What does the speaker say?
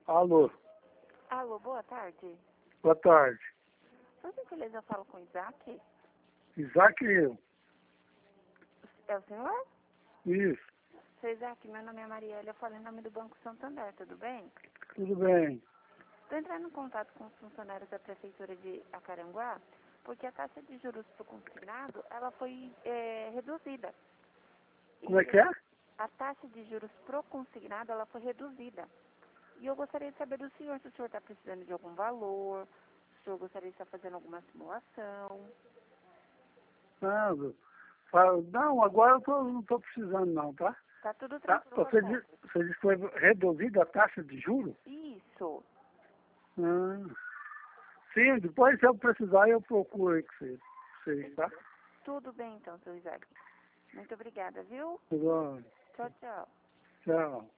Alô, Alô, boa tarde. boa tarde. Por gentileza, eu falo com o Isaac? Isaac e eu. É o senhor? Isso, Seu Isaac, meu nome é Mariela, eu falo em nome do Banco Santander, tudo bem? tudo bem. Estou entrando em contato com os funcionários da Prefeitura de Acaranguá, porque a taxa de juros para o consignado, ela foi reduzida. Como é E que é? a taxa de juros pro consignado, ela foi reduzida. E eu gostaria de saber do senhor, se o senhor está precisando de algum valor, se o senhor gostaria de estar fazendo alguma simulação. Não, agora não estou precisando não, tá? Tá tudo Tá? tranquilo com a Você disse, compra. você disse que foi reduzida a taxa de juros? Isso. Ah, sim, depois se eu precisar eu procuro aí com vocês, tá? Tudo bem então, seu Isaac. Muito obrigada, viu? Tudo bom. Tchau, tchau. Tchau.